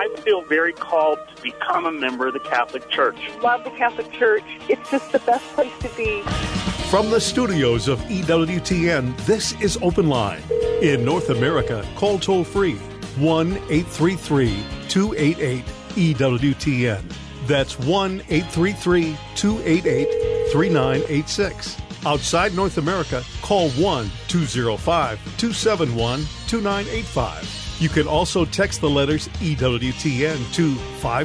I feel very called to become a member of the Catholic Church. Love the Catholic Church. It's just the best place to be. From the studios of EWTN, this is Open Line. In North America, call toll-free 1-833-288-EWTN. That's 1-833-288-3986. Outside North America, call 1-205-271-2985. You can also text the letters EWTN to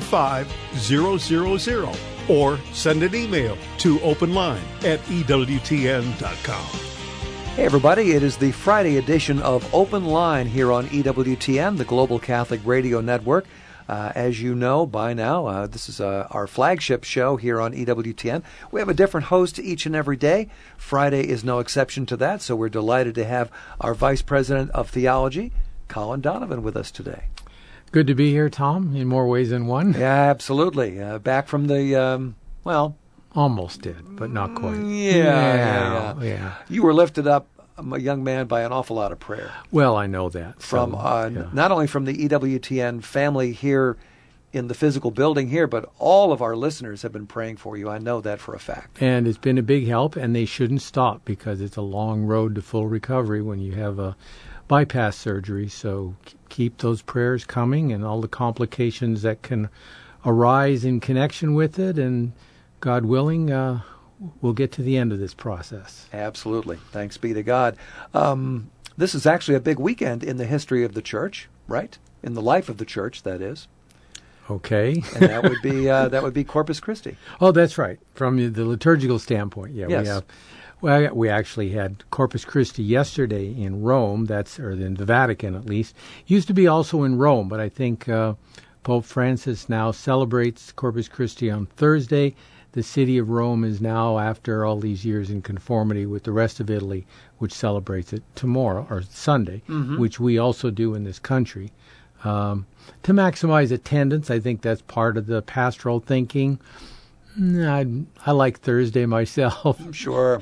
55000 or send an email to openline@ewtn.com. Hey everybody, it is the Friday edition of Open Line here on EWTN, the Global Catholic Radio Network. As you know by now, this is our flagship show here on EWTN. We have a different host each and every day. Friday is no exception to that, so we're delighted to have our Vice President of Theology, Colin Donovan, with us today. Good to be here, Tom, in more ways than one. Yeah, absolutely. Back from the, almost did, but not quite. Yeah. You were lifted up, a young man, by an awful lot of prayer. Well, I know that. From not only from the EWTN family here in the physical building here, but all of our listeners have been praying for you. I know that for a fact. And it's been a big help, and they shouldn't stop because it's a long road to full recovery when you have a bypass surgery. So keep those prayers coming and all the complications that can arise in connection with it, and God willing, we'll get to the end of this process. Absolutely. Thanks be to God. This is actually a big weekend in the history of the church, right? In the life of the church, that is. Okay. And that would be Corpus Christi. Oh, that's right. From the liturgical standpoint, yeah, yes. We actually had Corpus Christi yesterday in Rome. Or in the Vatican, at least. Used to be also in Rome, but I think Pope Francis now celebrates Corpus Christi on Thursday. The city of Rome is now, after all these years, in conformity with the rest of Italy, which celebrates it tomorrow, or Sunday, which we also do in this country. To maximize attendance, I think that's part of the pastoral thinking. I like Thursday myself. Sure.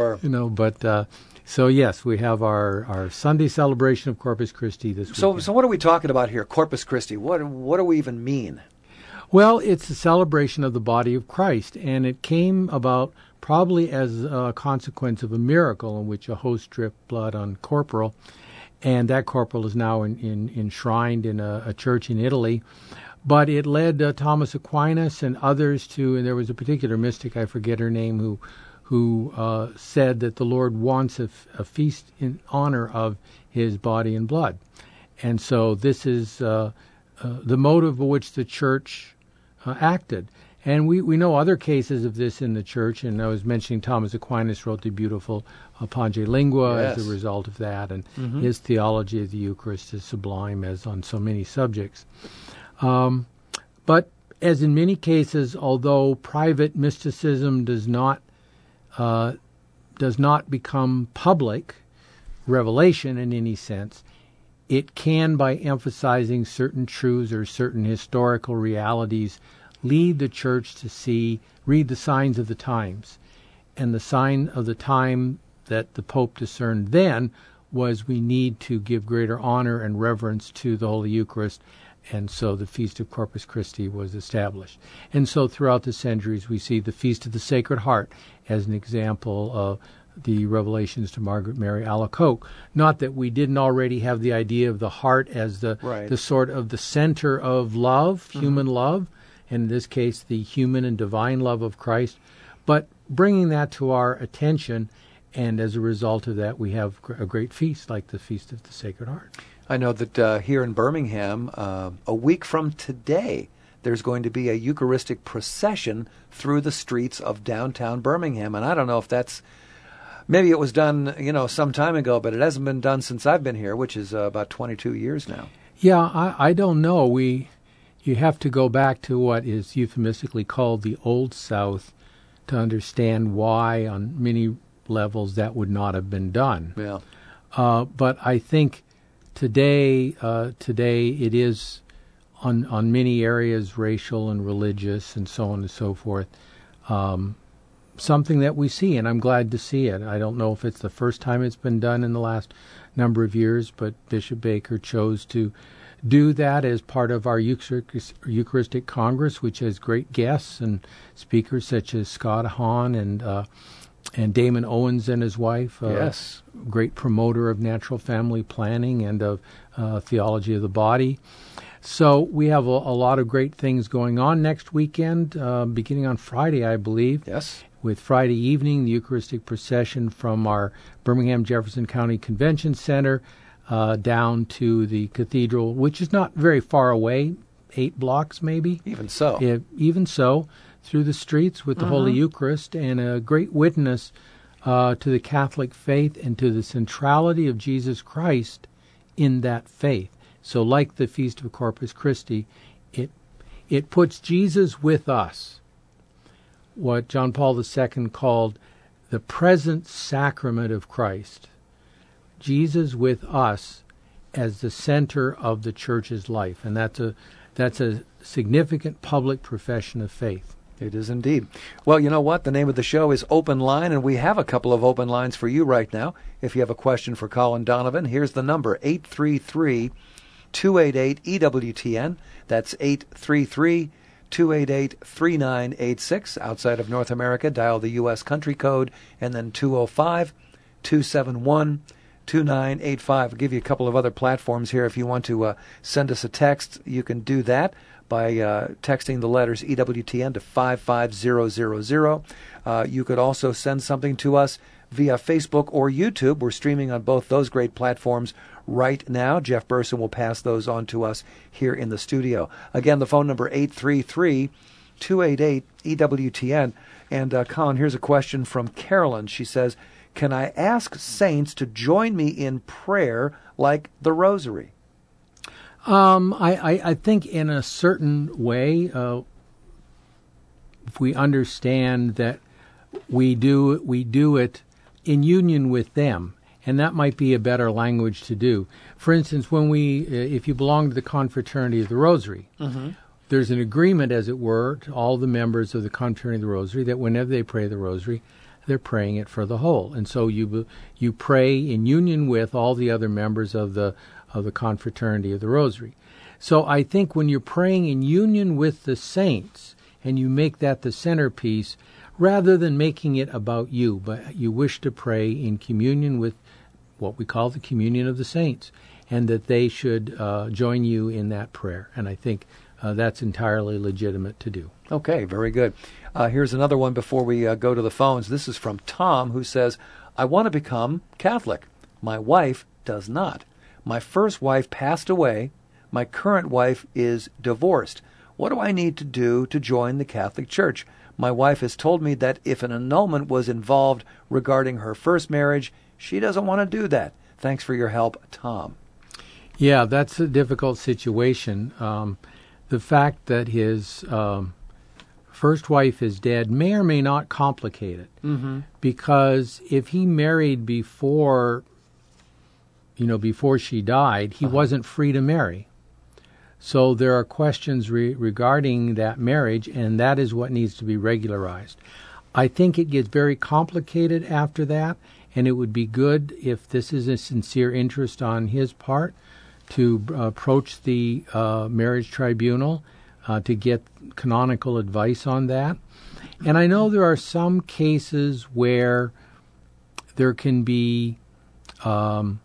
So yes, we have our Sunday celebration of Corpus Christi this weekend. So what are we talking about here, Corpus Christi? What do we even mean? Well, it's a celebration of the body of Christ, and it came about probably as a consequence of a miracle in which a host dripped blood on corporal, and that corporal is now enshrined in a church in Italy. But it led Thomas Aquinas and others to, and there was a particular mystic, I forget her name, who said that the Lord wants a feast in honor of his body and blood. And so this is the motive by which the church acted. And we know other cases of this in the church, and I was mentioning Thomas Aquinas wrote the beautiful Pange Lingua as a result of that, and his theology of the Eucharist is sublime as on so many subjects. But as in many cases, although private mysticism does not become public revelation in any sense, it can, by emphasizing certain truths or certain historical realities, lead the church to read the signs of the times. And the sign of the time that the Pope discerned then was we need to give greater honor and reverence to the Holy Eucharist, and so the Feast of Corpus Christi was established. And so throughout the centuries we see the Feast of the Sacred Heart as an example of the revelations to Margaret Mary Alacoque. Not that we didn't already have the idea of the heart as the sort of the center of love, human love, and in this case the human and divine love of Christ, but bringing that to our attention, and as a result of that we have a great feast like the Feast of the Sacred Heart. I know that here in Birmingham, a week from today, there's going to be a Eucharistic procession through the streets of downtown Birmingham. And I don't know if maybe it was done, some time ago, but it hasn't been done since I've been here, which is about 22 years now. Yeah, I don't know. You have to go back to what is euphemistically called the Old South to understand why on many levels that would not have been done. Yeah. But I think today it is on many areas racial and religious and so on and so forth, something that we see, and I'm glad to see it. I don't know if it's the first time it's been done in the last number of years, but Bishop Baker chose to do that as part of our Eucharistic Congress, which has great guests and speakers such as Scott Hahn and Damon Owens and his wife. Yes. Great promoter of natural family planning and of theology of the body. So we have a lot of great things going on next weekend, beginning on Friday, I believe. Yes. With Friday evening, the Eucharistic procession from our Birmingham Jefferson County Convention Center down to the cathedral, which is not very far away, 8 blocks maybe. Even so. Even so, through the streets with the Holy Eucharist, and a great witness to the Catholic faith and to the centrality of Jesus Christ in that faith. So like the Feast of Corpus Christi, it puts Jesus with us, what John Paul II called the present sacrament of Christ. Jesus with us as the center of the Church's life, and that's a significant public profession of faith. It is indeed. Well, you know what? The name of the show is Open Line, and we have a couple of open lines for you right now. If you have a question for Colin Donovan, here's the number, 833-288-EWTN. That's 833-288-3986. Outside of North America, dial the U.S. country code, and then 205-271-2985. I'll give you a couple of other platforms here. If you want to send us a text, you can do that by texting the letters EWTN to 55000. You could also send something to us via Facebook or YouTube. We're streaming on both those great platforms right now. Jeff Burson will pass those on to us here in the studio. Again, the phone number 833-288-EWTN. And Colin, here's a question from Carolyn. She says, can I ask saints to join me in prayer like the Rosary? I think in a certain way, if we understand that we do it in union with them, and that might be a better language to do. For instance, if you belong to the Confraternity of the Rosary, there's an agreement, as it were, to all the members of the Confraternity of the Rosary that whenever they pray the Rosary, they're praying it for the whole. And so you pray in union with all the other members of the Confraternity of the Rosary. So I think when you're praying in union with the saints, and you make that the centerpiece, rather than making it about you, but you wish to pray in communion with what we call the communion of the saints, and that they should join you in that prayer. And I think that's entirely legitimate to do. Okay, very good. Here's another one before we go to the phones. This is from Tom, who says, I want to become Catholic. My wife does not. My first wife passed away. My current wife is divorced. What do I need to do to join the Catholic Church? My wife has told me that if an annulment was involved regarding her first marriage, she doesn't want to do that. Thanks for your help, Tom. Yeah, that's a difficult situation. The fact that his first wife is dead may or may not complicate it. Because if he married before she died, he wasn't free to marry. So there are questions regarding that marriage, and that is what needs to be regularized. I think it gets very complicated after that, and it would be good, if this is a sincere interest on his part, to approach the marriage tribunal to get canonical advice on that. And I know there are some cases where there can be not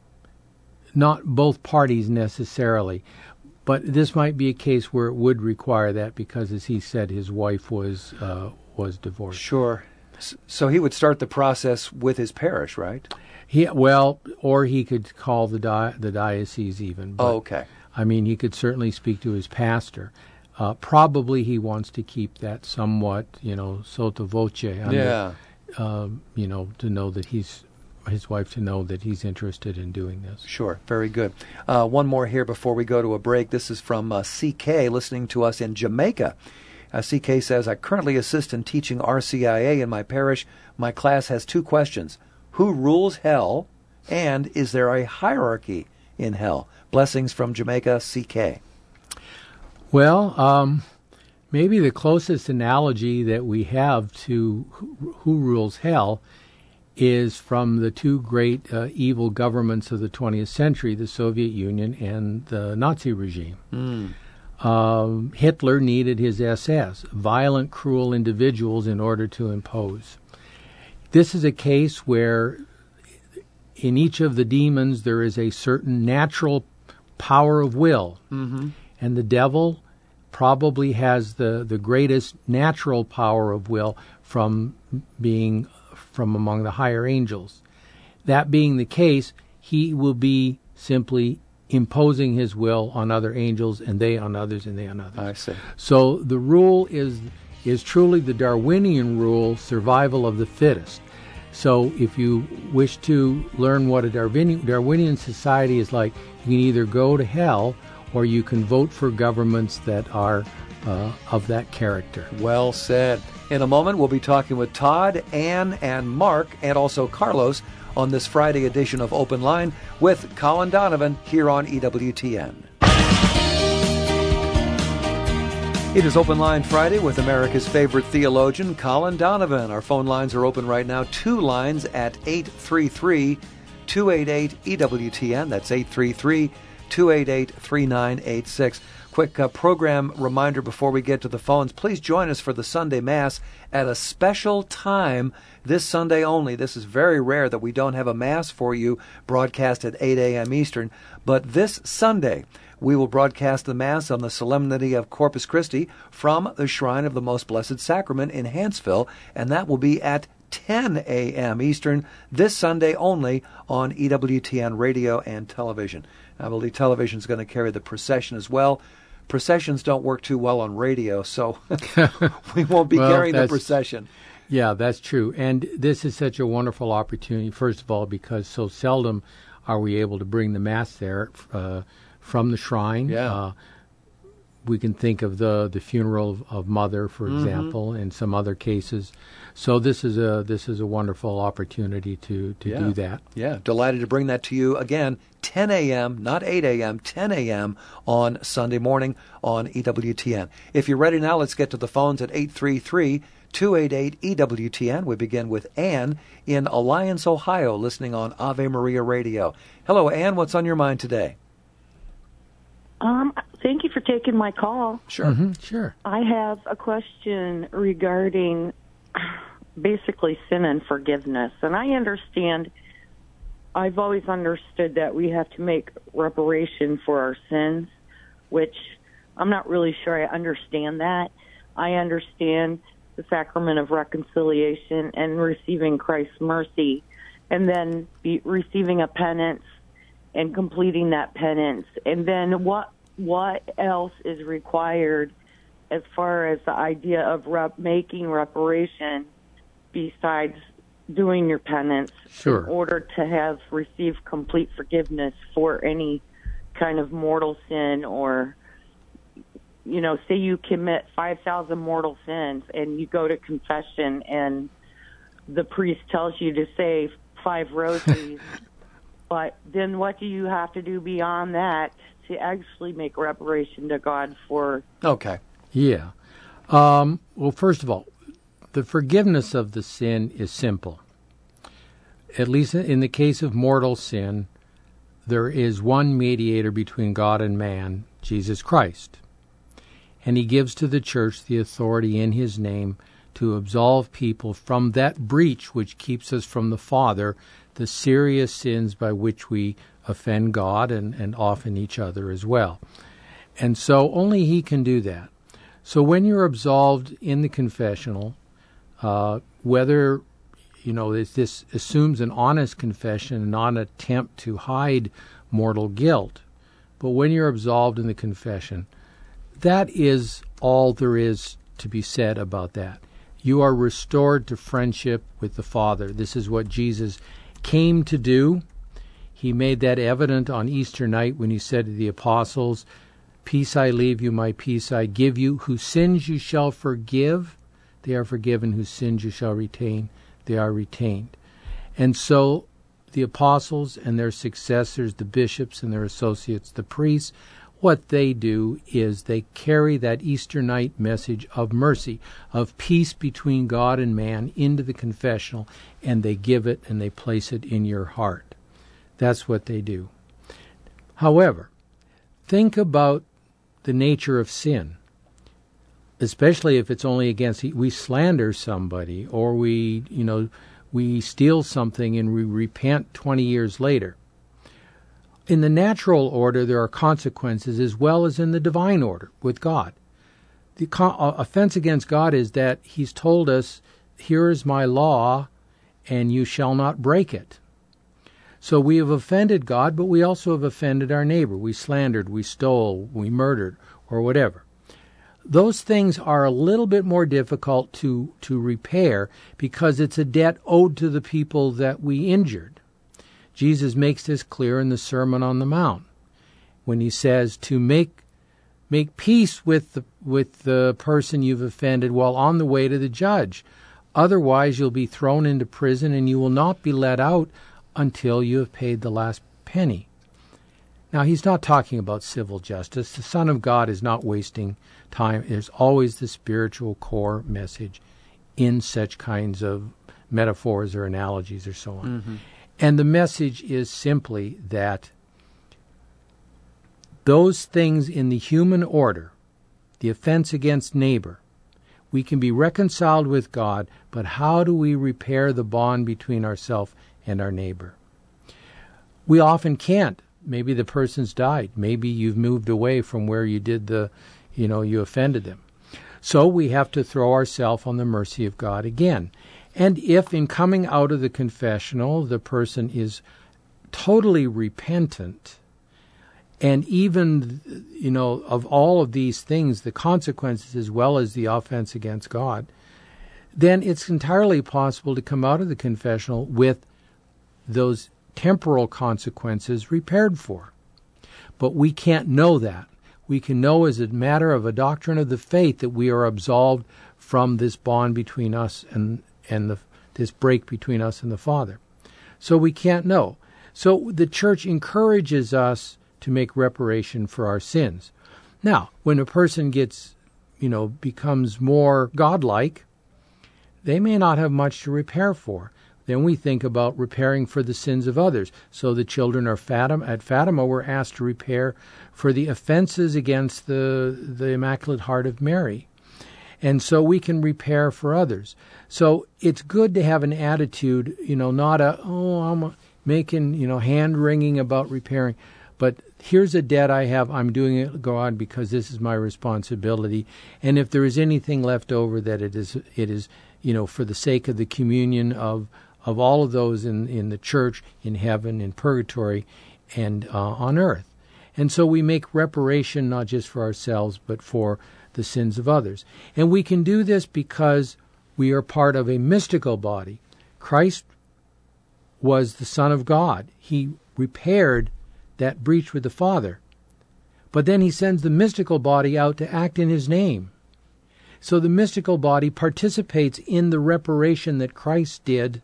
both parties necessarily, but this might be a case where it would require that because, as he said, his wife was divorced. Sure. So he would start the process with his parish, right? Or he could call the diocese even. But, okay. I mean, he could certainly speak to his pastor. Probably he wants to keep that somewhat, sotto voce. To know that his wife to know that he's interested in doing this. Sure, very good. One more here before we go to a break. This is from CK, listening to us in Jamaica. CK says, I currently assist in teaching RCIA in my parish. My class has 2 questions. Who rules hell? And is there a hierarchy in hell? Blessings from Jamaica, CK. Well, maybe the closest analogy that we have to who rules hell is from the two great evil governments of the 20th century, the Soviet Union and the Nazi regime. Hitler needed his SS, violent, cruel individuals, in order to impose. This is a case where in each of the demons there is a certain natural power of will. And the devil probably has the greatest natural power of will from being from among the higher angels. That being the case, he will be simply imposing his will on other angels, and they on others, and they on others. I see. So the rule is truly the Darwinian rule, survival of the fittest. So if you wish to learn what a Darwinian society is like, you can either go to hell or you can vote for governments that are of that character. Well said. In a moment, we'll be talking with Todd, Ann, and Mark, and also Carlos on this Friday edition of Open Line with Colin Donovan here on EWTN. It is Open Line Friday with America's favorite theologian, Colin Donovan. Our phone lines are open right now. Two lines at 833-288-EWTN. That's 833-288-3986. Quick program reminder before we get to the phones. Please join us for the Sunday Mass at a special time this Sunday only. This is very rare that we don't have a Mass for you broadcast at 8 a.m. Eastern. But this Sunday, we will broadcast the Mass on the Solemnity of Corpus Christi from the Shrine of the Most Blessed Sacrament in Hanceville, and that will be at 10 a.m. Eastern this Sunday only on EWTN radio and television. I believe television is going to carry the procession as well. Processions don't work too well on radio, so we won't be carrying the procession. Yeah, that's true. And this is such a wonderful opportunity, first of all, because so seldom are we able to bring the Mass there from the shrine. Yeah. We can think of the funeral of Mother, for example, and some other cases. So this is a wonderful opportunity to do that. Yeah, delighted to bring that to you again, 10 a.m., not 8 a.m., 10 a.m. on Sunday morning on EWTN. If you're ready now, let's get to the phones at 833-288-EWTN. We begin with Ann in Alliance, Ohio, listening on Ave Maria Radio. Hello, Ann. What's on your mind today? Thank you for taking my call. Sure. Sure. I have a question regarding basically sin and forgiveness. And I've always understood that we have to make reparation for our sins, which I'm not really sure I understand that. I understand the sacrament of reconciliation and receiving Christ's mercy, and then receiving a penance and completing that penance. And then what else is required as far as the idea of making reparation besides doing your penance in order to have received complete forgiveness for any kind of mortal sin? Or, say you commit 5,000 mortal sins and you go to confession and the priest tells you to say 5 rosaries, but then what do you have to do beyond that to actually make reparation to God for? Okay. Yeah. Well, first of all, the forgiveness of the sin is simple. At least in the case of mortal sin, there is one mediator between God and man, Jesus Christ. And he gives to the church the authority in his name to absolve people from that breach which keeps us from the Father, the serious sins by which we offend God and often each other as well. And so only he can do that. So when you're absolved in the confessional, whether, this assumes an honest confession and not an attempt to hide mortal guilt, but when you're absolved in the confession, that is all there is to be said about that. You are restored to friendship with the Father. This is what Jesus came to do. He made that evident on Easter night when he said to the apostles, "Peace I leave you, my peace I give you. Whose sins you shall forgive, they are forgiven. Whose sins you shall retain, they are retained." And so the apostles and their successors, the bishops and their associates, the priests, what they do is they carry that Easter night message of mercy, of peace between God and man into the confessional, and they give it and they place it in your heart. That's what they do. However, think about the nature of sin, especially if it's only against, we slander somebody, or we steal something and we repent 20 years later. In the natural order, there are consequences as well as in the divine order with God. The offense against God is that He's told us, here is my law, and you shall not break it. So we have offended God, but we also have offended our neighbor. We slandered, we stole, we murdered, or whatever. Those things are a little bit more difficult to repair because it's a debt owed to the people that we injured. Jesus makes this clear in the Sermon on the Mount when He says to make peace with the person you've offended while on the way to the judge. Otherwise, you'll be thrown into prison and you will not be let out until you have paid the last penny. Now, He's not talking about civil justice. The Son of God is not wasting time. There's always the spiritual core message in such kinds of metaphors or analogies or so on. Mm-hmm. And the message is simply that those things in the human order, the offense against neighbor, we can be reconciled with God, but how do we repair the bond between ourselves and our neighbor? We often can't. Maybe the person's died. Maybe you've moved away from where you did you offended them. So we have to throw ourselves on the mercy of God again. And if in coming out of the confessional, the person is totally repentant, and even, of all of these things, the consequences as well as the offense against God, then it's entirely possible to come out of the confessional with those temporal consequences repaired for. But we can't know that. We can know as a matter of a doctrine of the faith that we are absolved from this bond between us and this break between us and the Father. So we can't know. So the church encourages us to make reparation for our sins. Now, when a person becomes more godlike, they may not have much to repair for. Then we think about repairing for the sins of others. So the children at Fatima were asked to repair for the offenses against the Immaculate Heart of Mary. And so we can repair for others. So it's good to have an attitude, not I'm making, hand-wringing about repairing. But here's a debt I have. I'm doing it, God, because this is my responsibility. And if there is anything left over, that it is, for the sake of the communion of all of those in the church, in heaven, in purgatory, and on earth. And so we make reparation not just for ourselves, but for the sins of others. And we can do this because we are part of a mystical body. Christ was the Son of God. He repaired that breach with the Father. But then He sends the mystical body out to act in His name. So the mystical body participates in the reparation that Christ did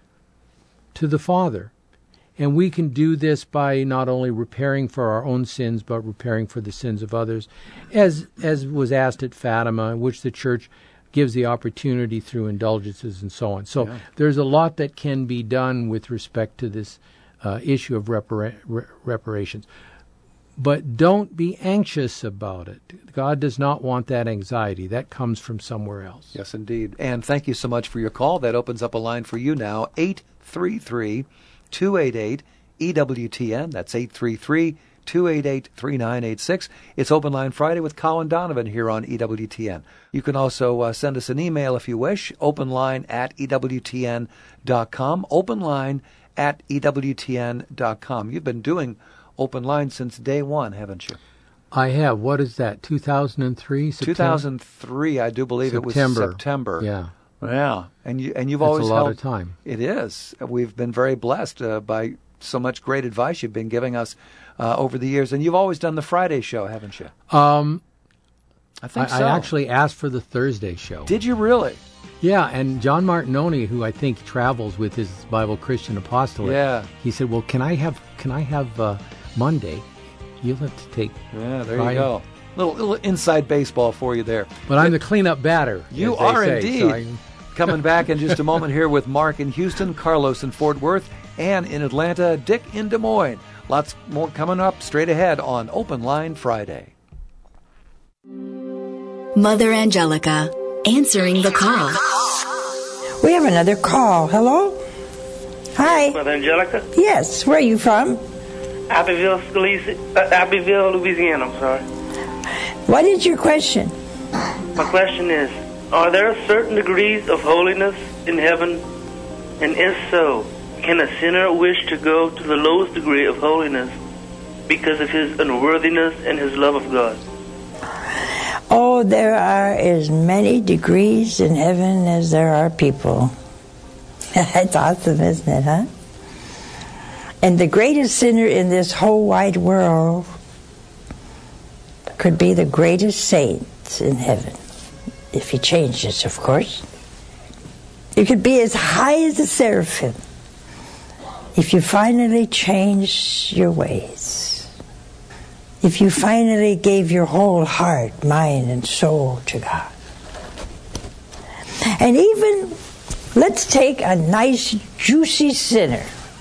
to the Father. And we can do this by not only repairing for our own sins, but repairing for the sins of others, as was asked at Fatima, which the Church gives the opportunity through indulgences and so on. So there's a lot that can be done with respect to this issue of reparations. But don't be anxious about it. God does not want that anxiety. That comes from somewhere else. Yes, indeed. And thank you so much for your call. That opens up a line for you now, 833-288-EWTN. That's 833-288-3986. It's Open Line Friday with Colin Donovan here on EWTN. You can also send us an email if you wish, openline@EWTN.com, openline@EWTN.com. You've been doing Open Line since day one, haven't you? I have. What is that, 2003? 2003, I do believe it was September. Yeah. Yeah, and you've That's always a lot held, of time. It is. We've been very blessed by so much great advice you've been giving us over the years, and you've always done the Friday show, haven't you? I think so. I actually asked for the Thursday show. Did you really? Yeah, and John Martinoni, who I think travels with his Bible Christian Apostolate, he said, "Well, can I have Monday?" You'll have to take. Yeah, there you go. Little inside baseball for you there. But I'm the cleanup batter. You are indeed. Coming back in just a moment here with Mark in Houston, Carlos in Fort Worth, Ann in Atlanta, Dick in Des Moines. Lots more coming up straight ahead on Open Line Friday. Mother Angelica, answering the call. We have another call. Hello? Hi. Mother Angelica? Yes. Where are you from? Abbeville, Louisiana, I'm sorry. What is your question? My question is, are there certain degrees of holiness in heaven? And if so, can a sinner wish to go to the lowest degree of holiness because of his unworthiness and his love of God? Oh, there are as many degrees in heaven as there are people. That's awesome, isn't it, huh? And the greatest sinner in this whole wide world could be the greatest saint in heaven, if he changes, of course. You could be as high as the seraphim if you finally change your ways. If you finally gave your whole heart, mind, and soul to God. And even, let's take a nice, juicy sinner.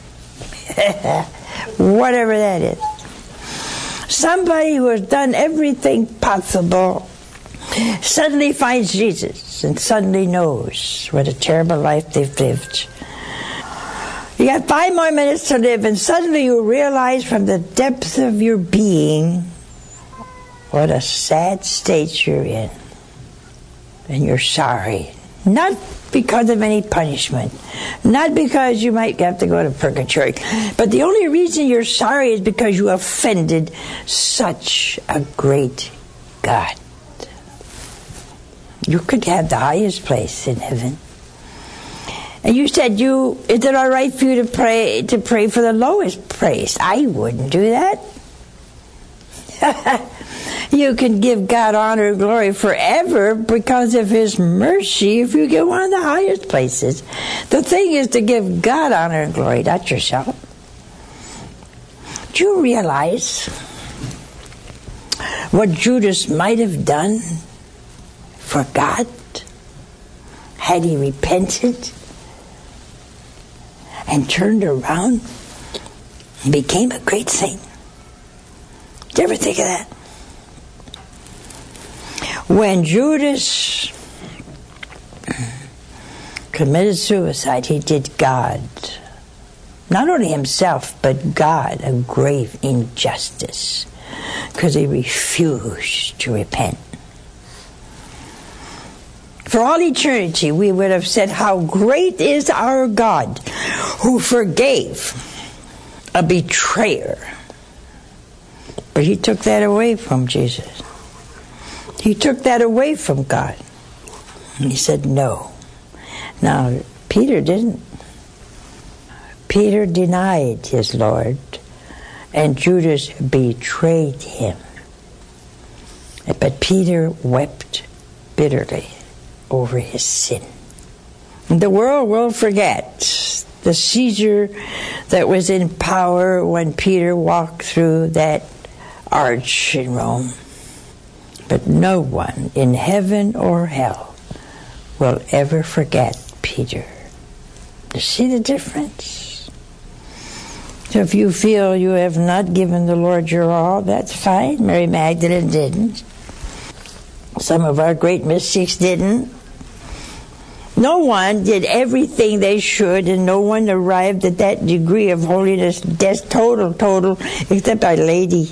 Whatever that is. Somebody who has done everything possible suddenly finds Jesus and suddenly knows what a terrible life they've lived. You got 5 more minutes to live, and suddenly you realize from the depths of your being what a sad state you're in. And you're sorry. Not because of any punishment. Not because you might have to go to purgatory. But the only reason you're sorry is because you offended such a great God. You could have the highest place in heaven. And you said, is it all right for you to pray for the lowest place? I wouldn't do that. You can give God honor and glory forever because of His mercy if you get one of the highest places. The thing is to give God honor and glory, not yourself. Do you realize what Judas might have done for God had he repented and turned around and became a great saint? Did you ever think of that? When Judas committed suicide, he did God, not only himself, but God, a grave injustice, because he refused to repent. For all eternity, we would have said, how great is our God who forgave a betrayer. But he took that away from Jesus. He took that away from God. And he said, no. Now, Peter didn't. Peter denied his Lord, and Judas betrayed him. But Peter wept bitterly over his sin. And the world will forget the Caesar that was in power when Peter walked through that arch in Rome. But no one in heaven or hell will ever forget Peter. You see the difference? So if you feel you have not given the Lord your all, that's fine. Mary Magdalene didn't. Some of our great mystics didn't. No one did everything they should, and no one arrived at that degree of holiness, total, except Our Lady.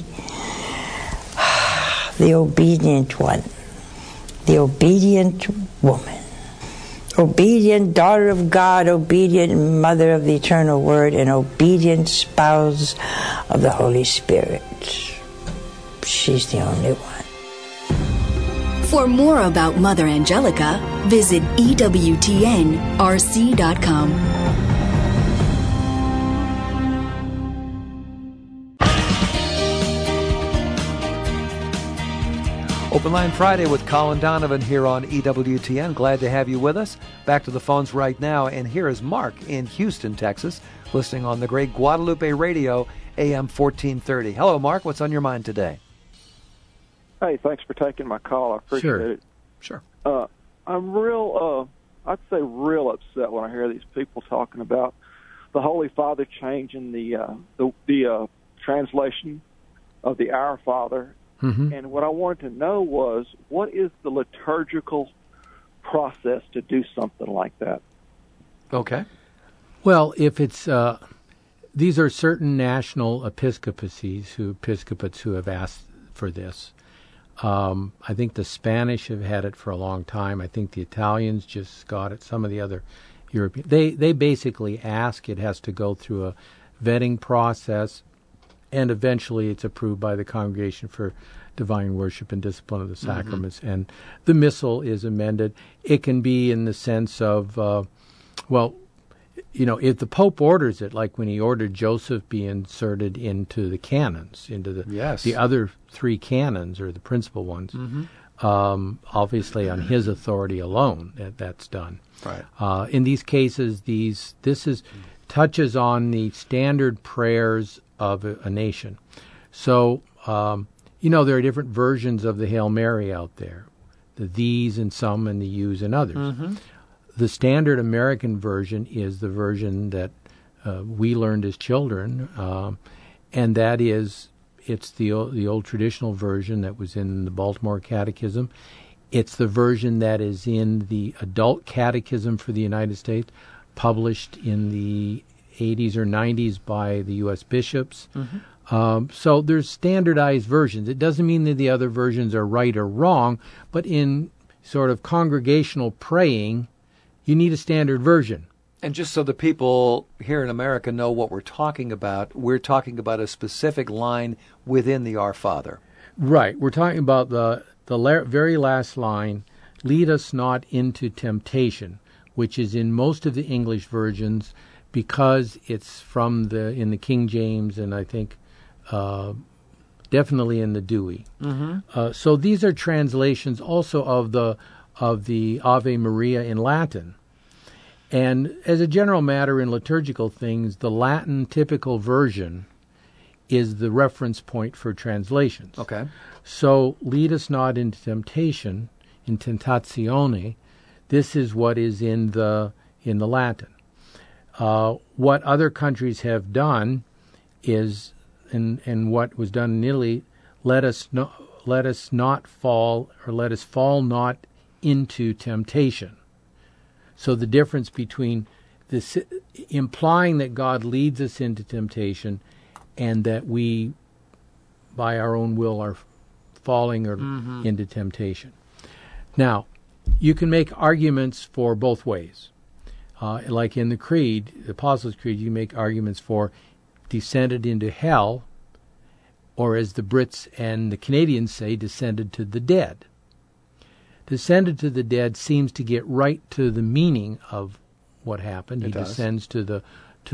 The obedient one, the obedient woman, obedient daughter of God, obedient mother of the eternal Word, and obedient spouse of the Holy Spirit. She's the only one. For more about Mother Angelica, visit EWTNRC.com. Open Line Friday with Colin Donovan here on EWTN. Glad to have you with us. Back to the phones right now, and here is Mark in Houston, Texas, listening on the great Guadalupe Radio AM 1430. Hello, Mark. What's on your mind today? Hey, thanks for taking my call. I appreciate it. Sure. I'm I'd say real upset when I hear these people talking about the Holy Father changing the translation of the Our Father. Mm-hmm. And what I wanted to know was, what is the liturgical process to do something like that? Okay. Well, if it's these are certain national episcopates who have asked for this. I think the Spanish have had it for a long time. I think the Italians just got it. Some of the other European, they basically ask. It has to go through a vetting process, and eventually it's approved by the Congregation for Divine Worship and Discipline of the Sacraments, and the Missal is amended. It can be in the sense of, if the Pope orders it, like when he ordered Joseph be inserted into the canons, into the other three canons, or the principal ones, obviously on his authority alone, that's done. Right. In these cases, this touches on the standard prayers of a nation. So, there are different versions of the Hail Mary out there, the these in some and the yous in others. Mm-hmm. The standard American version is the version that we learned as children, and that is, it's the old traditional version that was in the Baltimore Catechism. It's the version that is in the Adult Catechism for the United States, published in the 80s or 90s by the U.S. bishops. Mm-hmm. So there's standardized versions. It doesn't mean that the other versions are right or wrong, but in sort of congregational praying, you need a standard version. And just so the people here in America know what we're talking about a specific line within the Our Father. Right. We're talking about the very last line, lead us not into temptation, which is in most of the English versions, because it's in the King James, and I think definitely in the Dewey. Mm-hmm. So these are translations also of the Ave Maria in Latin. And as a general matter in liturgical things, the Latin typical version is the reference point for translations. Okay. So, lead us not into temptation, in tentatione, this is what is in the Latin. What other countries have done is, and what was done in Italy, let us not fall, or let us fall not into temptation. So the difference between this implying that God leads us into temptation and that we, by our own will, are falling into temptation. Now, you can make arguments for both ways. Like in the Creed, the Apostles' Creed, you make arguments for descended into hell, or as the Brits and the Canadians say, descended to the dead. Descended to the dead seems to get right to the meaning of what happened. He descends to the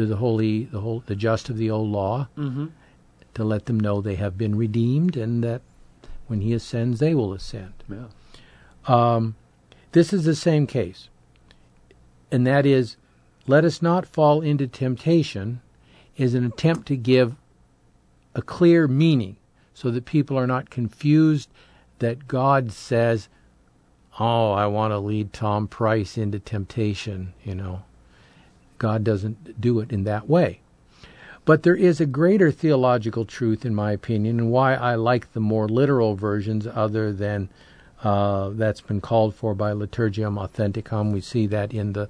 just of the old law, to let them know they have been redeemed, and that when he ascends, they will ascend. Yeah. This is the same case, and that is, let us not fall into temptation, is an attempt to give a clear meaning so that people are not confused that God says, oh, I want to lead Tom Price into temptation, God doesn't do it in that way. But there is a greater theological truth, in my opinion, and why I like the more literal versions other than that's been called for by Liturgiam Authenticam. We see that in the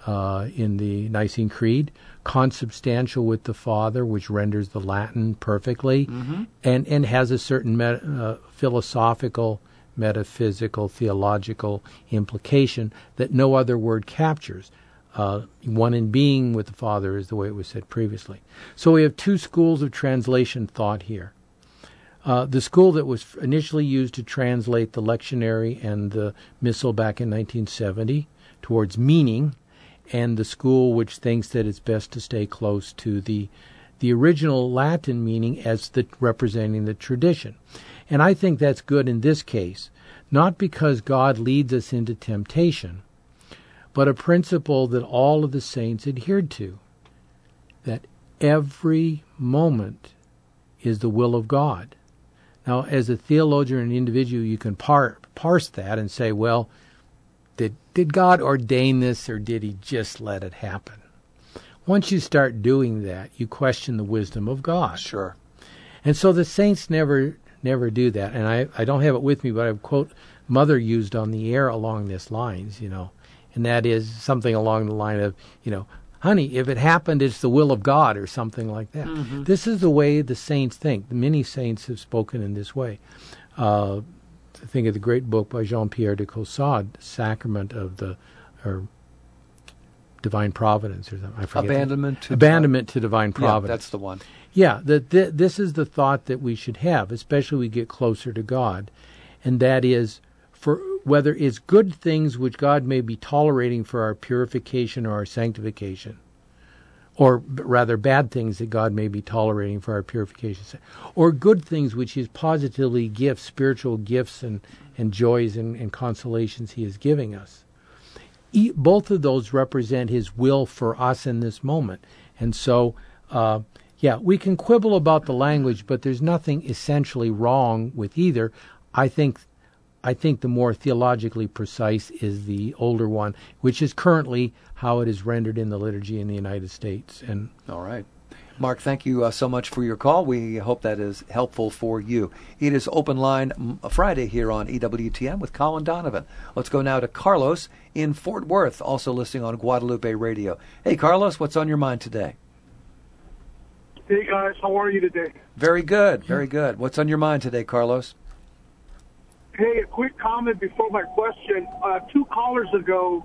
Nicene Creed, consubstantial with the Father, which renders the Latin perfectly, and has a certain philosophical, metaphysical, theological implication that no other word captures. One in being with the Father is the way it was said previously. So we have two schools of translation thought here. The school that was initially used to translate the lectionary and the Missal back in 1970 towards meaning, and the school which thinks that it's best to stay close to the original Latin meaning as representing the tradition. And I think that's good in this case, not because God leads us into temptation, but a principle that all of the saints adhered to, that every moment is the will of God. Now, as a theologian and individual, you can parse that and say, well, did God ordain this, or did he just let it happen? Once you start doing that, you question the wisdom of God. Sure. And so the saints never do that. And I don't have it with me, but I have a quote Mother used on the air along these lines, and that is something along the line of, honey, if it happened, it's the will of God, or something like that. Mm-hmm. This is the way the saints think. Many saints have spoken in this way. Think of the great book by Jean-Pierre de Caussade, Sacrament of Divine Providence, or something. I forget. Abandonment to Divine Providence. Yeah, that's the one. Yeah, this is the thought that we should have, especially we get closer to God, and that is, for whether it's good things which God may be tolerating for our purification or our sanctification, or rather bad things that God may be tolerating for our purification, or good things which He is positively gifts, spiritual gifts and joys and consolations He is giving us. Both of those represent His will for us in this moment. And so, we can quibble about the language, but there's nothing essentially wrong with either. I think the more theologically precise is the older one, which is currently how it is rendered in the liturgy in the United States. And all right. Mark, thank you so much for your call. We hope that is helpful for you. It is Open Line Friday here on EWTN with Colin Donovan. Let's go now to Carlos in Fort Worth, also listening on Guadalupe Radio. Hey, Carlos, what's on your mind today? Hey, guys, how are you today? Very good, very good. What's on your mind today, Carlos? Hey, a quick comment before my question. 2 callers ago,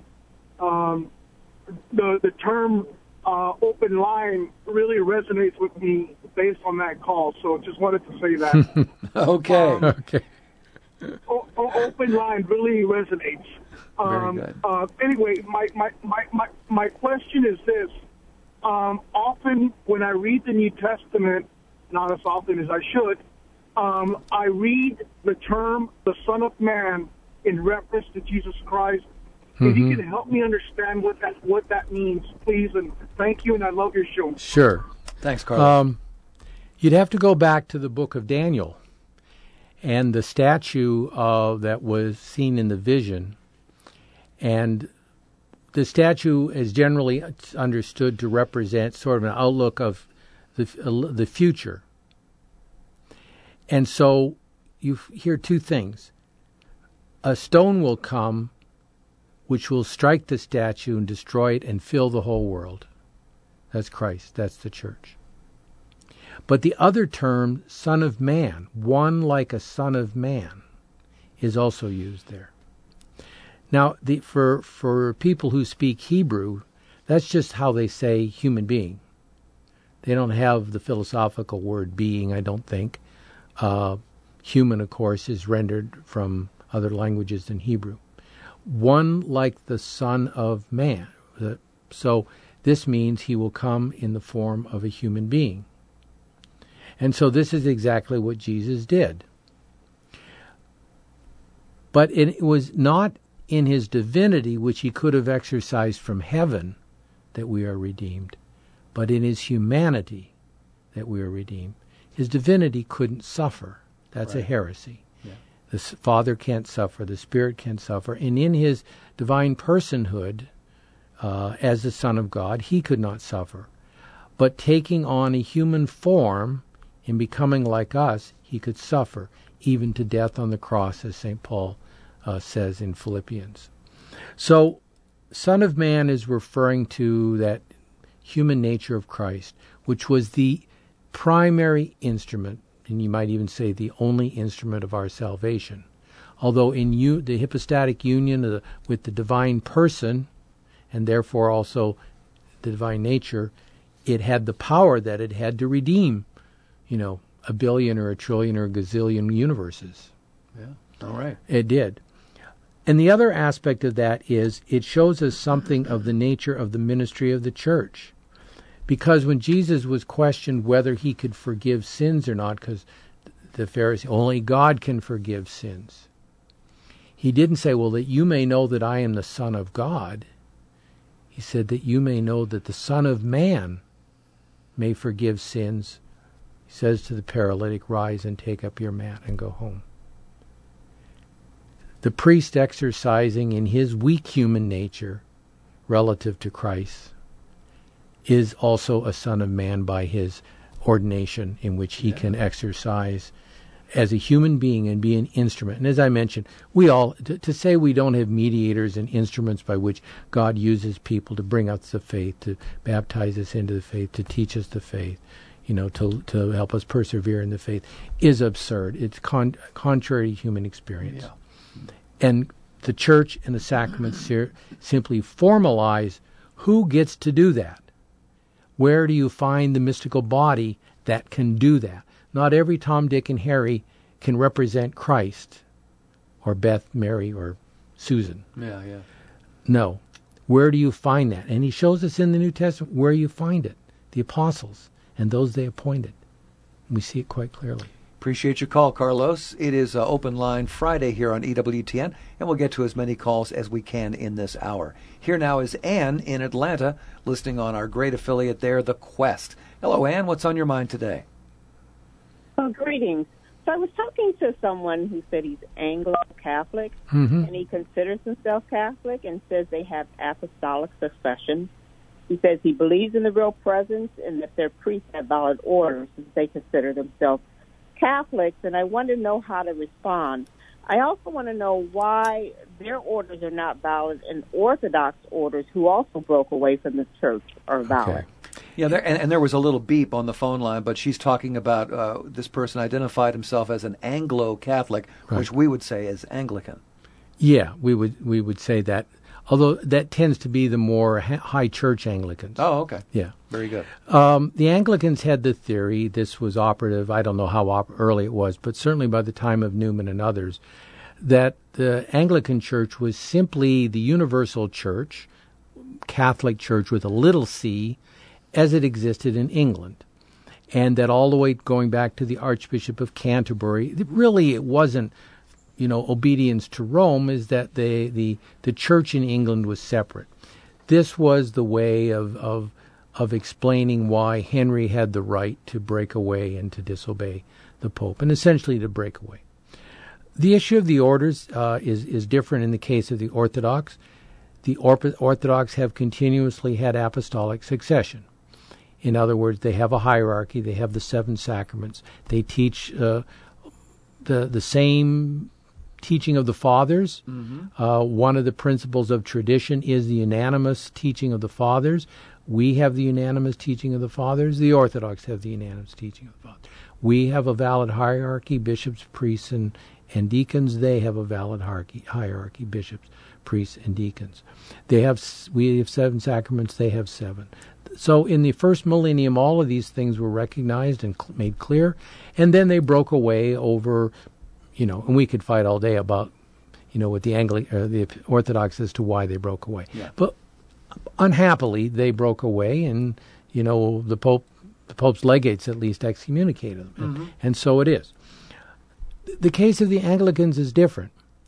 the term open line really resonates with me based on that call, so just wanted to say that. Okay. Okay. Open line really resonates. Very good. Anyway, my question is this. Often when I read the New Testament, not as often as I should, I read the term the Son of Man in reference to Jesus Christ. Mm-hmm. If you can help me understand what that means, please, and thank you, and I love your show. Sure. Thanks, Carlos. You'd have to go back to the book of Daniel and the statue that was seen in the vision. And the statue is generally understood to represent sort of an outlook of the future. And so you hear 2 things. A stone will come which will strike the statue and destroy it and fill the whole world. That's Christ. That's the church. But the other term, Son of Man, one like a son of man, is also used there. Now, for people who speak Hebrew, that's just how they say human being. They don't have the philosophical word being, I don't think. Human, of course, is rendered from other languages than Hebrew. One like the Son of Man. So this means he will come in the form of a human being. And so this is exactly what Jesus did. But it was not in his divinity, which he could have exercised from heaven, that we are redeemed, but in his humanity that we are redeemed. His divinity couldn't suffer. That's right. A heresy. Yeah. The Father can't suffer. The Spirit can't suffer. And in his divine personhood, as the Son of God, he could not suffer. But taking on a human form and becoming like us, he could suffer, even to death on the cross, as St. Paul says in Philippians. So, Son of Man is referring to that human nature of Christ, which was the primary instrument, and you might even say the only instrument of our salvation. Although in the hypostatic union with the divine person, and therefore also the divine nature, it had the power that it had to redeem, a billion or a trillion or a gazillion universes. Yeah, all right. It did. And the other aspect of that is it shows us something of the nature of the ministry of the church. Because when Jesus was questioned whether he could forgive sins or not, because the Pharisees, only God can forgive sins, he didn't say, well, that you may know that I am the Son of God. He said that you may know that the Son of Man may forgive sins He says to the paralytic, rise and take up your mat and go home. The priest exercising in his weak human nature relative to Christ is also a son of man by his ordination, in which he can exercise as a human being and be an instrument. And as I mentioned, we all, to say we don't have mediators and instruments by which God uses people to bring us the faith, to baptize us into the faith, to teach us the faith, to help us persevere in the faith, is absurd. It's contrary to human experience. Yeah. And the church and the sacraments simply formalize who gets to do that. Where do you find the mystical body that can do that? Not every Tom, Dick, and Harry can represent Christ, or Beth, Mary, or Susan. Yeah. No. Where do you find that? And he shows us in the New Testament where you find it. The apostles and those they appointed. We see it quite clearly. Appreciate your call, Carlos. It is Open Line Friday here on EWTN, and we'll get to as many calls as we can in this hour. Here now is Ann in Atlanta, listening on our great affiliate there, The Quest. Hello, Ann. What's on your mind today? Oh, greetings. So I was talking to someone who said he's Anglo-Catholic, and he considers himself Catholic and says they have apostolic succession. He says he believes in the real presence and that their priests have valid orders since they consider themselves Catholics, and I want to know how to respond. I also want to know why their orders are not valid and Orthodox orders who also broke away from the church are valid. Okay. Yeah, and there was a little beep on the phone line, but she's talking about this person identified himself as an Anglo-Catholic, right, which we would say is Anglican. Yeah, we would say that, although that tends to be the more high church Anglicans. Oh, okay. Yeah. Very good. The Anglicans had the theory, this was operative, I don't know how early it was, but certainly by the time of Newman and others, that the Anglican Church was simply the universal church, Catholic Church with a little c, as it existed in England. And that all the way going back to the Archbishop of Canterbury, really it wasn't, obedience to Rome, is that the church in England was separate. This was the way of explaining why Henry had the right to break away and to disobey the Pope, and essentially to break away. The issue of the orders is different in the case of the Orthodox. The Orthodox have continuously had apostolic succession. In other words, they have a hierarchy. They have the 7 sacraments. They teach the same teaching of the fathers. One of the principles of tradition is the unanimous teaching of the fathers. We have the unanimous teaching of the fathers. The Orthodox have the unanimous teaching of the fathers. We have a valid hierarchy, bishops, priests, and deacons. They have a valid hierarchy, bishops, priests, and deacons. We have 7 sacraments. They have 7. So in the first millennium, all of these things were recognized and made clear, and then they broke away over, and we could fight all day about, with the Orthodox as to why they broke away. Yeah. But unhappily, they broke away, and the Pope's legates at least excommunicated them, and so it is. The case of the Anglicans is different.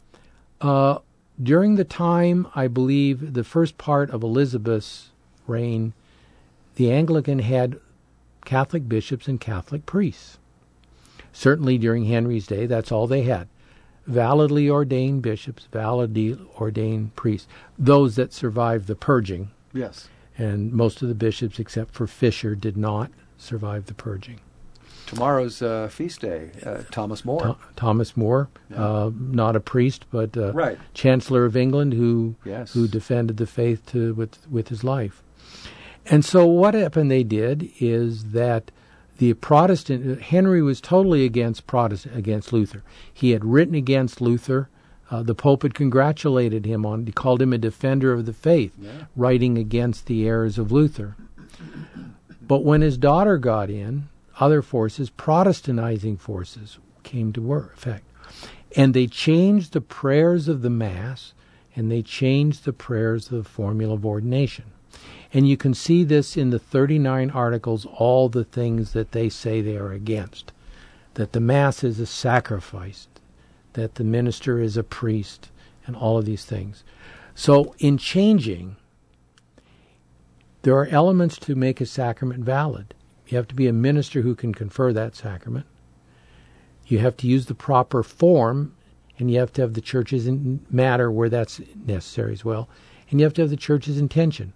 During the time, I believe, the first part of Elizabeth's reign, the Anglican had Catholic bishops and Catholic priests. Certainly during Henry's day, that's all they had. Validly ordained bishops, validly ordained priests. Those that survived the purging. Yes. And most of the bishops, except for Fisher, did not survive the purging. Tomorrow's feast day, Thomas More. Thomas More, yeah. Not a priest, but right. Chancellor of England, who defended the faith with his life. And so what happened, they did, is that the Protestant, Henry was totally against Luther. He had written against Luther. The Pope had congratulated him he called him a defender of the faith, writing against the errors of Luther. But when his daughter got in, other forces, Protestantizing forces, came to effect. And they changed the prayers of the Mass, and they changed the prayers of the formula of ordination. And you can see this in the 39 articles, all the things that they say they are against. That the Mass is a sacrifice, that the minister is a priest, and all of these things. So in changing, there are elements to make a sacrament valid. You have to be a minister who can confer that sacrament. You have to use the proper form, and you have to have the church's matter where that's necessary as well. And you have to have the church's intention.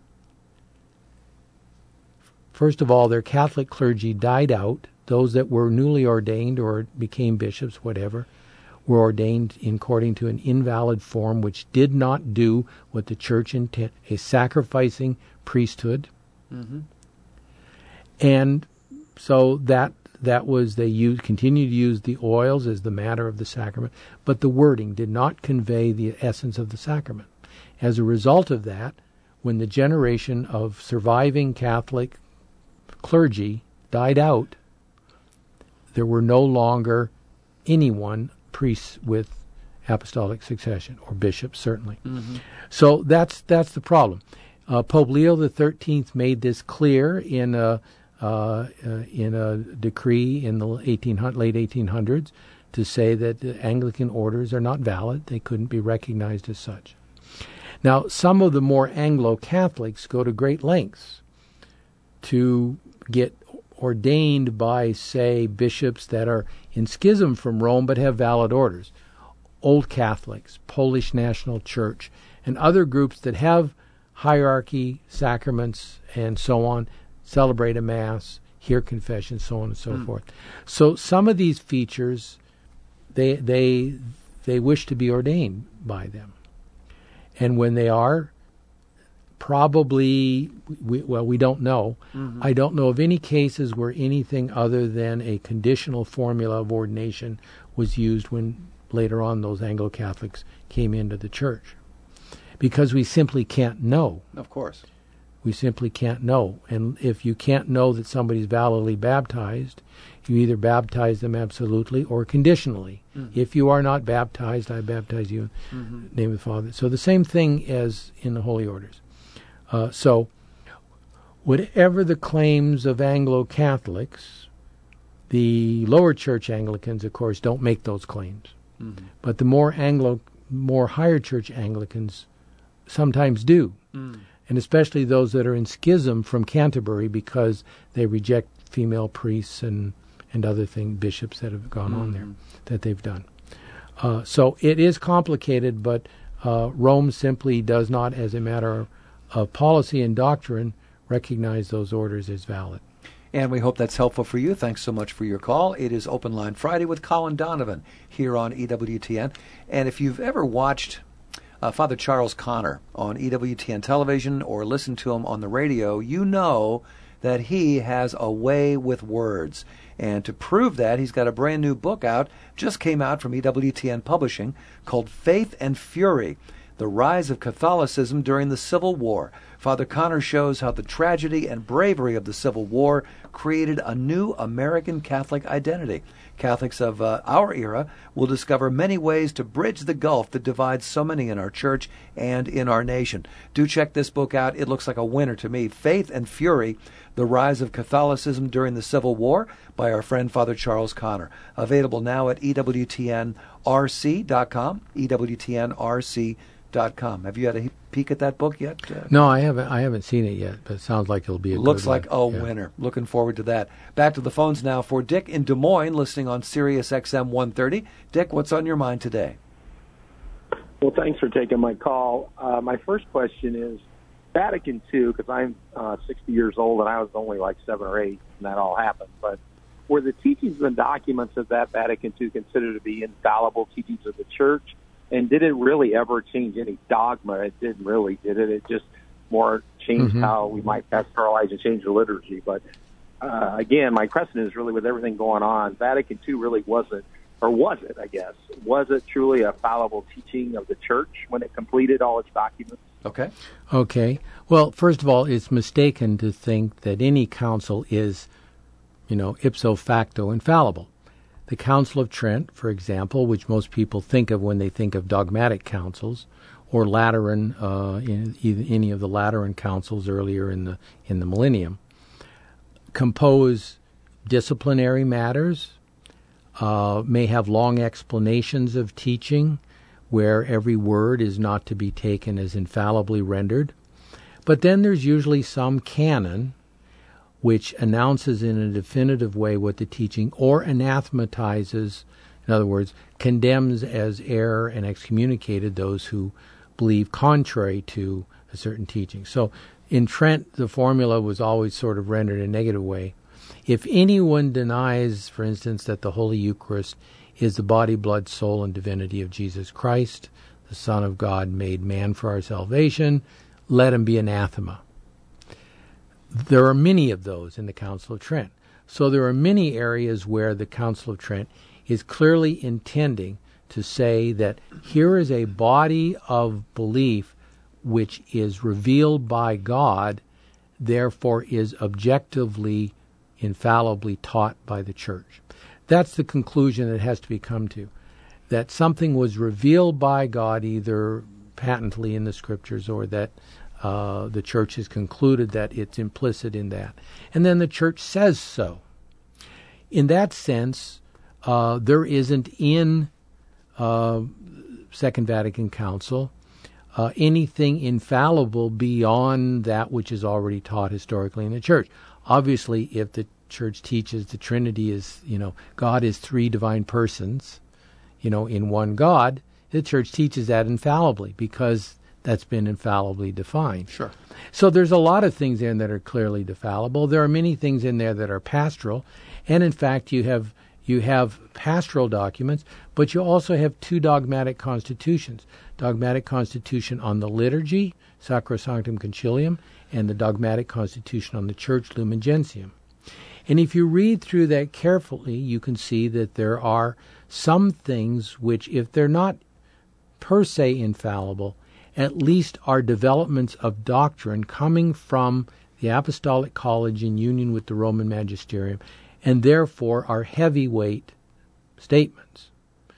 First of all, their Catholic clergy died out. Those that were newly ordained or became bishops, whatever, were ordained according to an invalid form which did not do what the church intended, a sacrificing priesthood. Mm-hmm. And so that was, they continued to use the oils as the matter of the sacrament, but the wording did not convey the essence of the sacrament. As a result of that, when the generation of surviving Catholic clergy died out, there were no longer priests with apostolic succession, or bishops certainly. Mm-hmm. So that's the problem. Pope Leo XIII made this clear in a decree in the late 1800s to say that the Anglican orders are not valid. They couldn't be recognized as such. Now, some of the more Anglo-Catholics go to great lengths to get ordained by, say, bishops that are in schism from Rome but have valid orders. Old Catholics, Polish National Church, and other groups that have hierarchy, sacraments, and so on, celebrate a Mass, hear confession, so on and so forth. So some of these features, they wish to be ordained by them. And when they are, probably, we don't know. Mm-hmm. I don't know of any cases where anything other than a conditional formula of ordination was used when later on those Anglo-Catholics came into the church. Because we simply can't know. Of course. We simply can't know. And if you can't know that somebody's validly baptized, you either baptize them absolutely or conditionally. Mm-hmm. If you are not baptized, I baptize you in the name of the Father. So the same thing as in the Holy Orders. So whatever the claims of Anglo-Catholics, the lower church Anglicans, of course, don't make those claims. Mm-hmm. But the more higher church Anglicans sometimes do. Mm. And especially those that are in schism from Canterbury because they reject female priests and other bishops that have gone on there, that they've done. So it is complicated, but Rome simply does not, as a matter of policy and doctrine, recognize those orders as valid. And we hope that's helpful for you. Thanks so much for your call. It is Open Line Friday with Colin Donovan here on EWTN. And if you've ever watched Father Charles Connor on EWTN television or listened to him on the radio, you know that he has a way with words. And to prove that, he's got a brand new book out, just came out from EWTN Publishing, called Faith and Fury, The Rise of Catholicism During the Civil War. Father Connor shows how the tragedy and bravery of the Civil War created a new American Catholic identity. Catholics of our era will discover many ways to bridge the gulf that divides so many in our church and in our nation. Do check this book out. It looks like a winner to me. Faith and Fury, The Rise of Catholicism During the Civil War by our friend Father Charles Connor. Available now at EWTNRC.com, EWTNRC.com. Have you had a peek at that book yet? No, I haven't seen it yet, but it sounds like it'll be a Looks good like a winner. Looking forward to that. Back to the phones now for Dick in Des Moines, listening on Sirius XM 130. Dick, what's on your mind today? Well, thanks for taking my call. My first question is Vatican II, because I'm 60 years old and I was only like 7 or 8 when that all happened. But were the teachings and documents of that Vatican II considered to be infallible teachings of the Church? And did it really ever change any dogma? It didn't really, did it? It just more changed how we might pastoralize and change the liturgy. But again, my question is really with everything going on, Vatican II really wasn't, or was it, I guess? Was it truly a fallible teaching of the Church when it completed all its documents? Okay. Well, first of all, it's mistaken to think that any council is, ipso facto infallible. The Council of Trent, for example, which most people think of when they think of dogmatic councils, or Lateran, any of the Lateran councils earlier in the millennium, compose disciplinary matters, may have long explanations of teaching, where every word is not to be taken as infallibly rendered. But then there's usually some canon which announces in a definitive way what the teaching, or anathematizes, in other words, condemns as error and excommunicated those who believe contrary to a certain teaching. So in Trent, the formula was always sort of rendered in a negative way. If anyone denies, for instance, that the Holy Eucharist is the body, blood, soul, and divinity of Jesus Christ, the Son of God made man for our salvation, let him be anathema. There are many of those in the Council of Trent. So there are many areas where the Council of Trent is clearly intending to say that here is a body of belief which is revealed by God, therefore is objectively, infallibly taught by the Church. That's the conclusion that has to be come to, that something was revealed by God either patently in the Scriptures or that the Church has concluded that it's implicit in that. And then the Church says so. In that sense, there isn't in Second Vatican Council anything infallible beyond that which is already taught historically in the Church. Obviously, if the Church teaches the Trinity is, God is three divine persons, in one God, the Church teaches that infallibly because that's been infallibly defined. Sure. So there's a lot of things in that are clearly defallible. There are many things in there that are pastoral, and in fact, you have pastoral documents, but you also have two dogmatic constitutions: dogmatic constitution on the liturgy, Sacrosanctum Concilium, and the dogmatic constitution on the Church, Lumen Gentium. And if you read through that carefully, you can see that there are some things which, if they're not per se infallible, at least are developments of doctrine coming from the Apostolic College in union with the Roman Magisterium, and therefore are heavyweight statements.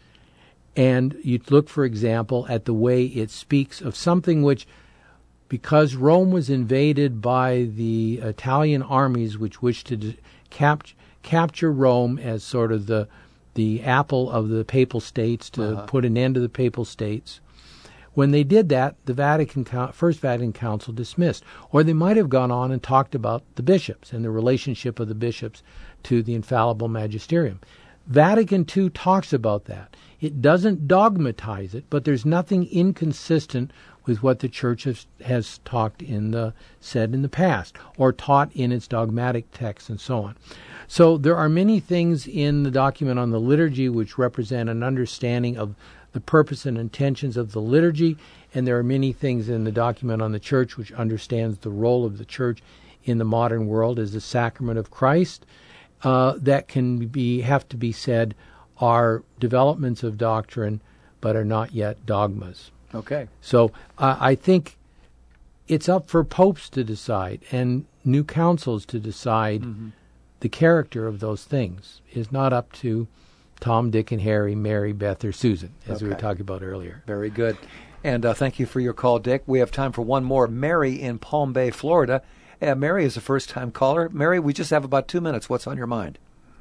And you look, for example, at the way it speaks of something which, because Rome was invaded by the Italian armies which wished to capture Rome as sort of the apple of the Papal States, to put an end to the Papal States. When they did that, the First Vatican Council dismissed. Or they might have gone on and talked about the bishops and the relationship of the bishops to the infallible magisterium. Vatican II talks about that. It doesn't dogmatize it, but there's nothing inconsistent with what the Church has said in the past, or taught in its dogmatic texts and so on. So there are many things in the document on the liturgy which represent an understanding of the purpose and intentions of the liturgy, and there are many things in the document on the Church which understands the role of the Church in the modern world as the sacrament of Christ, that have to be said are developments of doctrine, but are not yet dogmas. Okay. So I think it's up for popes to decide and new councils to decide the character of those things. It's not up to Tom, Dick, and Harry, Mary, Beth, or Susan, as we were talking about earlier. Very good. And thank you for your call, Dick. We have time for one more. Mary in Palm Bay, Florida. Mary is a first-time caller. Mary, we just have about 2 minutes. What's on your mind?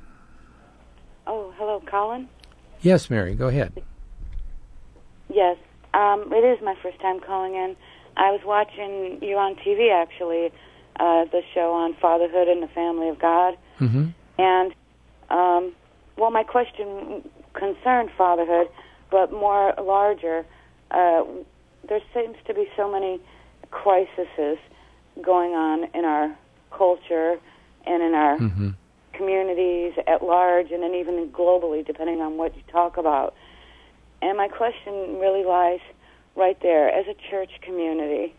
Oh, hello, Colin? Yes, Mary, go ahead. Yes, it is my first time calling in. I was watching you on TV, actually, the show on fatherhood and the family of God. Mm-hmm. And, my question concerned fatherhood, but more larger. There seems to be so many crises going on in our culture and in our communities at large, and then even globally, depending on what you talk about. And my question really lies right there. As a church community,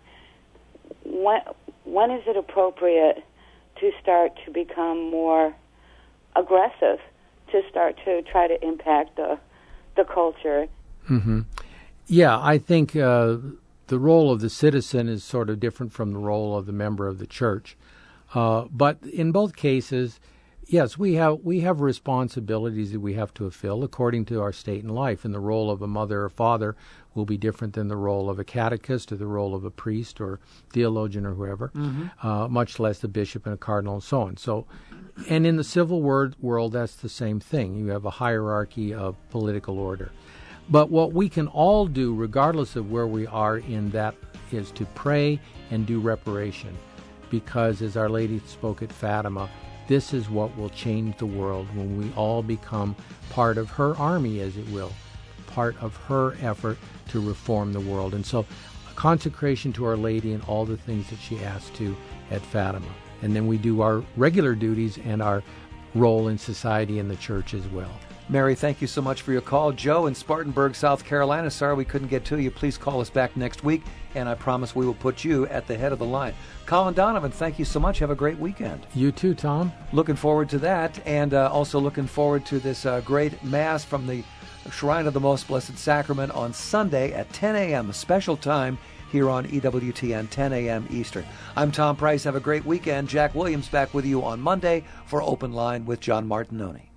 when is it appropriate to start to become more aggressive, to start to try to impact the culture? Mm-hmm. Yeah, I think the role of the citizen is sort of different from the role of the member of the church. But in both cases, yes, we have responsibilities that we have to fulfill according to our state in life, and the role of a mother or father will be different than the role of a catechist or the role of a priest or theologian or whoever, much less the bishop and a cardinal and so on. So, and in the civil world, that's the same thing. You have a hierarchy of political order. But what we can all do, regardless of where we are in that, is to pray and do reparation. because, as Our Lady spoke at Fatima, this is what will change the world when we all become part of her army, as it will, part of her effort to reform the world. And so a consecration to Our Lady and all the things that she asked to at Fatima. And then we do our regular duties and our role in society and the church as well. Mary, thank you so much for your call. Joe in Spartanburg, South Carolina, sorry we couldn't get to you. Please call us back next week, and I promise we will put you at the head of the line. Colin Donovan, thank you so much. Have a great weekend. You too, Tom. Looking forward to that, and also looking forward to this great Mass from the Shrine of the Most Blessed Sacrament on Sunday at 10 a.m., a special time here on EWTN, 10 a.m. Eastern. I'm Tom Price. Have a great weekend. Jack Williams back with you on Monday for Open Line with John Martinoni.